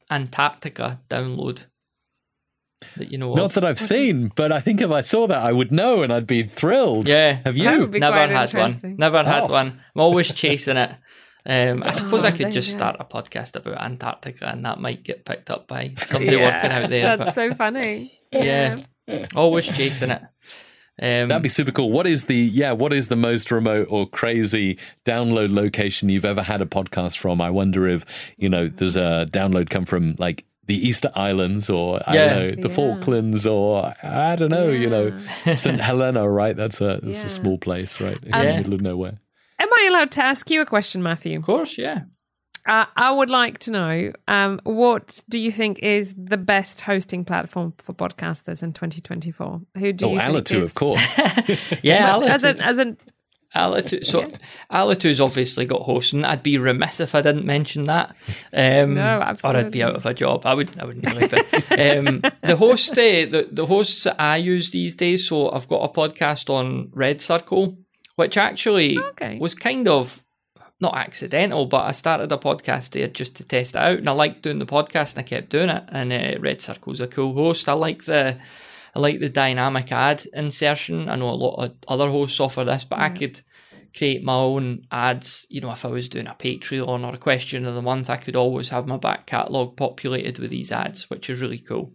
Antarctica download that you know Not of? that I've seen, but I think if I saw that, I would know and I'd be thrilled. Yeah. Have That you? would be Never quite had one. interesting. Never had Oh. one. I'm always chasing it. Um, I suppose Oh, I there could you just go. start a podcast about Antarctica, and that might get picked up by somebody Yeah. working out there. That's but so funny. yeah, always chasing it. Um, That'd be super cool. What is the yeah? What is the most remote or crazy download location you've ever had a podcast from? I wonder if you know there's a download come from like the Easter Islands or I Yeah. don't know the Yeah. Falklands or I don't know. You know Saint Helena, right? That's a that's Yeah. a small place, right, in Yeah. the middle of nowhere. Am I allowed to ask you a question, Matthew? of course, yeah. Uh, I would like to know um, what do you think is the best hosting platform for podcasters in twenty twenty-four? Who do Oh, you think Alitu, is, of course. Yeah, as Alitu. an as an Alitu. So Alitu's obviously got hosting. I'd be remiss if I didn't mention that. Um, No, Or I'd absolutely. be out of a job. I would. I wouldn't believe it. um, the host, uh, the the hosts that I use these days. So I've got a podcast on Red Circle, which actually Okay. was kind of not accidental, but I started a podcast there just to test it out, and I liked doing the podcast, and I kept doing it. And uh, Red Circle's a cool host. I like the, I like the dynamic ad insertion. I know a lot of other hosts offer this, but I could create my own ads. You know, if I was doing a Patreon or a question of the month, I could always have my back catalogue populated with these ads, which is really cool.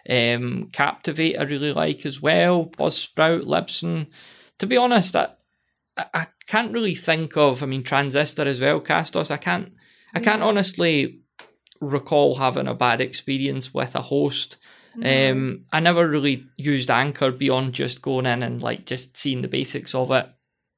Um, Captivate I really like as well. Buzzsprout, Libsyn. To be honest, I, I can't really think of, I mean, Transistor as well, Castos. I can't, I can't honestly recall having a bad experience with a host. Um, I never really used Anchor beyond just going in and like just seeing the basics of it.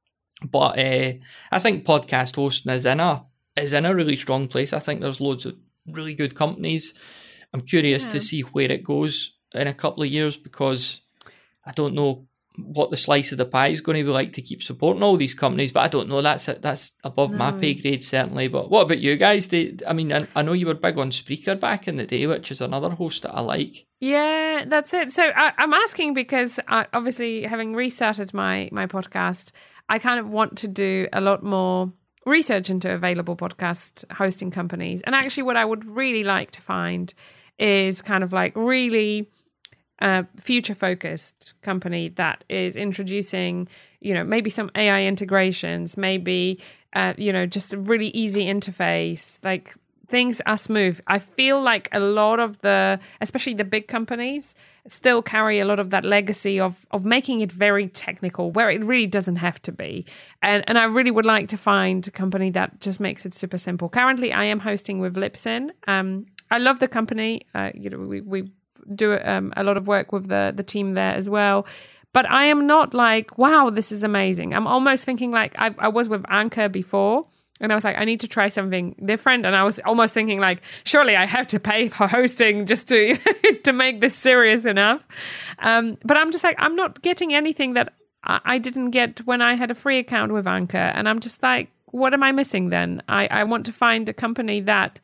But uh, I think podcast hosting is in a is in a really strong place. I think there's loads of really good companies. I'm curious Yeah. to see where it goes in a couple of years because I don't know what the slice of the pie is going to be like to keep supporting all these companies, but I don't know. That's that's above my No. pay grade certainly. But what about you guys? Do, I mean, I, I know you were big on Spreaker back in the day, which is another host that I like. Yeah, that's it. So I, I'm asking because I, obviously, having restarted my my podcast, I kind of want to do a lot more research into available podcast hosting companies. And actually, what I would really like to find is kind of like really uh, future focused company that is introducing, you know, maybe some A I integrations, maybe, uh, you know, just a really easy interface, like things are smooth. I feel like a lot of the, especially the big companies, still carry a lot of that legacy of of making it very technical, where it really doesn't have to be. And and I really would like to find a company that just makes it super simple. Currently, I am hosting with Libsyn. Um, I love the company. Uh, you know, we we do um, a lot of work with the the team there as well. But I am not like, wow, this is amazing. I'm almost thinking like I, I was with Anchor before. And I was like, I need to try something different. And I was almost thinking like, surely I have to pay for hosting just to to make this serious enough. Um, but I'm just like, I'm not getting anything that I, I didn't get when I had a free account with Anchor. And I'm just like, what am I missing then? I, I want to find a company that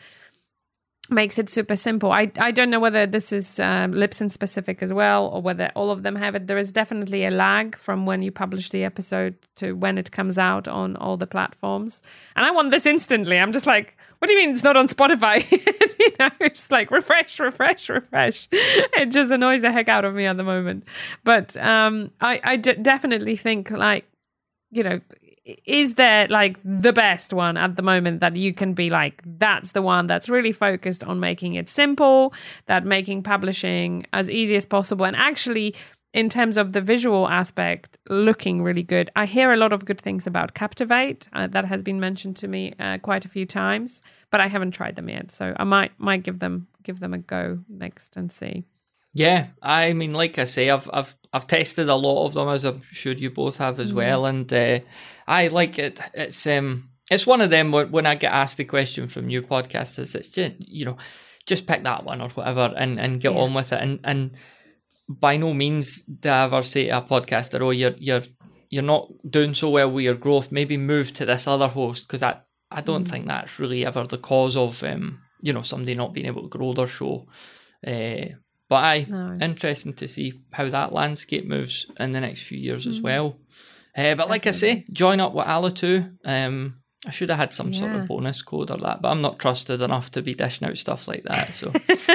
makes it super simple. I, I don't know whether this is um, Libsyn specific as well, or whether all of them have it. There is definitely a lag from when you publish the episode to when it comes out on all the platforms. And I want this instantly. I'm just like, what do you mean it's not on Spotify? You know, it's just like refresh, refresh, refresh. It just annoys the heck out of me at the moment. But um, I, I d- definitely think like, you know, is there like the best one at the moment that you can be like, that's the one that's really focused on making it simple, that making publishing as easy as possible, and actually in terms of the visual aspect, looking really good. I hear a lot of good things about Captivate. Uh, that has been mentioned to me uh, quite a few times, but I haven't tried them yet, so I might might give them give them a go next and see. Yeah, I mean, like I say, I've I've I've tested a lot of them, as I'm sure you both have as mm. well, and uh, I like it. It's um, it's one of them when I get asked the question from new podcasters, it's just, you know, just pick that one or whatever and, and get yeah. on with it, and and by no means do I ever say to a podcaster, oh, you're you're you're not doing so well with your growth, maybe move to this other host, because I I don't mm. think that's really ever the cause of um, you know, somebody not being able to grow their show. Uh, But aye, no. interesting to see how that landscape moves in the next few years mm. as well. Uh, but like Definitely. I say, join up with Alitu. Um, I should have had some yeah. sort of bonus code or that, but I'm not trusted enough to be dishing out stuff like that. So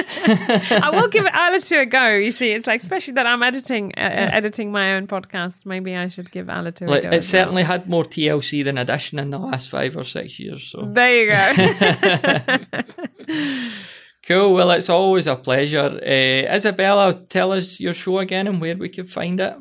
I will give Alitu a go. You see, it's like, especially that I'm editing uh, yeah. editing my own podcast. Maybe I should give Alitu like, a go. It certainly well. had more T L C than Audition in the last five or six years. So there you go. Cool. Well, it's always a pleasure. Uh, Isabella, tell us your show again and where we can find it.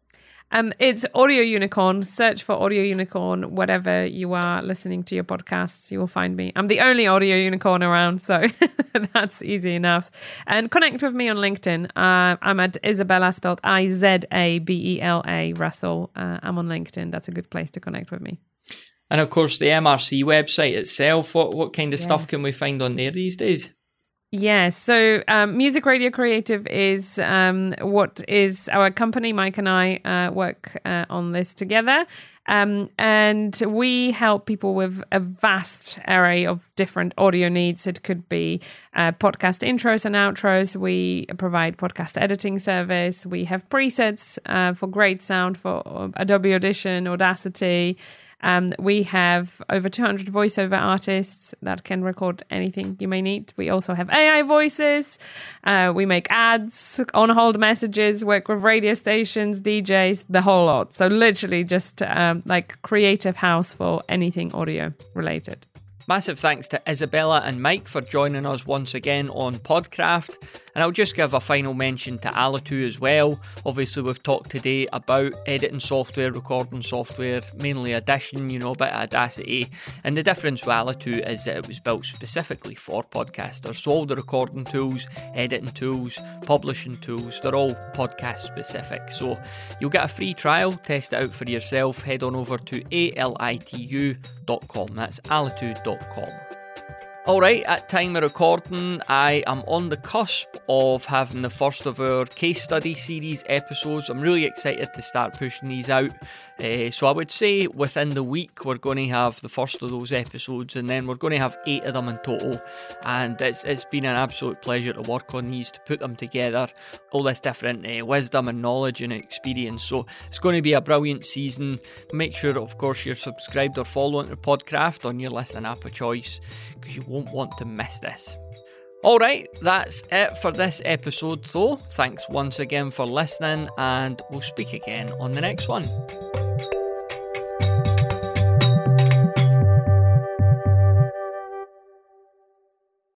Um, it's Audio Unicorn. Search for Audio Unicorn wherever you are listening to your podcasts. You will find me. I'm the only audio unicorn around, so that's easy enough. And connect with me on LinkedIn. Uh, I'm at Isabella, spelled I Z A B E L A, Russell. Uh, I'm on LinkedIn. That's a good place to connect with me. And of course, the M R C website itself. What what kind of yes. stuff can we find on there these days? Yes, so um, Music Radio Creative is um, what is our company. Mike and I uh, work uh, on this together. Um, and we help people with a vast array of different audio needs. It could be uh, podcast intros and outros. We provide podcast editing service. We have presets uh, for great sound for Adobe Audition, Audacity. Um, we have over two hundred voiceover artists that can record anything you may need. We also have A I voices. Uh, we make ads, on-hold messages, work with radio stations, D Js, the whole lot. So literally just um, like creative house for anything audio related. Massive thanks to Isabella and Mike for joining us once again on Podcraft. And I'll just give a final mention to Alitu as well. Obviously, we've talked today about editing software, recording software, mainly Audition, you know, a bit of Audacity. And the difference with Alitu is that it was built specifically for podcasters. So all the recording tools, editing tools, publishing tools, they're all podcast specific. So you'll get a free trial, test it out for yourself. Head on over to A L I T U dot com. That's alitu dot com. Alright, at time of recording, I am on the cusp of having the first of our case study series episodes. I'm really excited to start pushing these out. Uh, so I would say within the week we're going to have the first of those episodes, and then we're going to have eight of them in total. And it's it's been an absolute pleasure to work on these, to put them together, all this different uh, wisdom and knowledge and experience. So it's going to be a brilliant season. Make sure, of course, you're subscribed or following the Podcraft on your listening app of choice, because you won't want to miss this. Alright, that's it for this episode though. Thanks once again for listening, and we'll speak again on the next one.